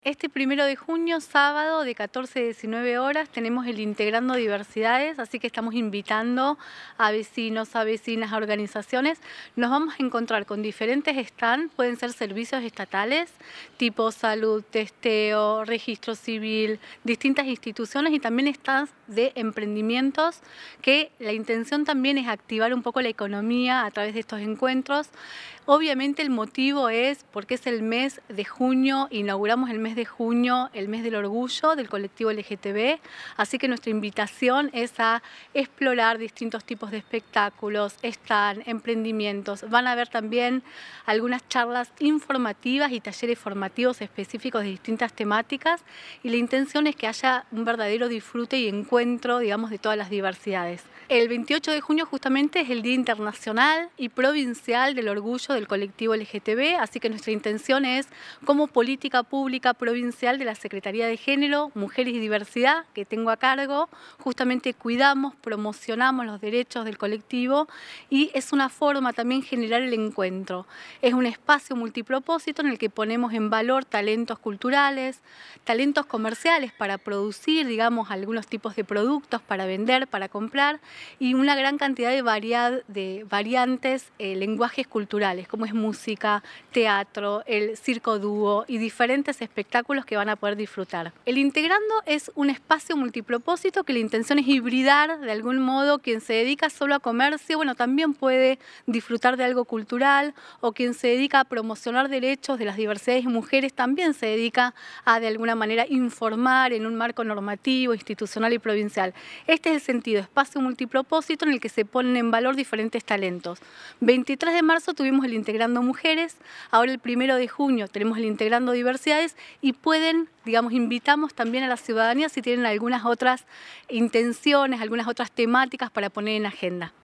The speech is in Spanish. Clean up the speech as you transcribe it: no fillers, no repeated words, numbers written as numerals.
Este 1 de junio, sábado, de 14 a 19 horas, tenemos el Integrando Diversidades, así que estamos invitando a vecinos, a vecinas, a organizaciones. Nos vamos a encontrar con diferentes stands, pueden ser servicios estatales, tipo salud, testeo, registro civil, distintas instituciones y también stands de emprendimientos, que la intención también es activar un poco la economía a través de estos encuentros. Obviamente el motivo es porque es el mes de junio, inauguramos el mes de junio, el mes del orgullo del colectivo LGTB, así que nuestra invitación es a explorar distintos tipos de espectáculos, están emprendimientos, van a haber también algunas charlas informativas y talleres formativos específicos de distintas temáticas, y la intención es que haya un verdadero disfrute y encuentro, digamos, de todas las diversidades. El 28 de junio justamente es el Día Internacional y Provincial del Orgullo del colectivo LGTB, así que nuestra intención es, como política pública provincial de la Secretaría de Género, Mujeres y Diversidad, que tengo a cargo, justamente cuidamos, promocionamos los derechos del colectivo, y es una forma también generar el encuentro. Es un espacio multipropósito en el que ponemos en valor talentos culturales, talentos comerciales para producir, digamos, algunos tipos de productos para vender, para comprar, y una gran cantidad de variantes, lenguajes culturales, como es música, teatro, el circo dúo y diferentes espectáculos que van a poder disfrutar. El Integrando es un espacio multipropósito que la intención es hibridar de algún modo. Quien se dedica solo a comercio, bueno, también puede disfrutar de algo cultural, o quien se dedica a promocionar derechos de las diversidades y mujeres también se dedica a de alguna manera informar en un marco normativo, institucional y provincial. Este es el sentido, espacio multipropósito en el que se ponen en valor diferentes talentos. 23 de marzo tuvimos el Integrando Mujeres, ahora el 1 de junio tenemos el Integrando Diversidades, y pueden, digamos, invitamos también a la ciudadanía si tienen algunas otras intenciones, algunas otras temáticas para poner en agenda.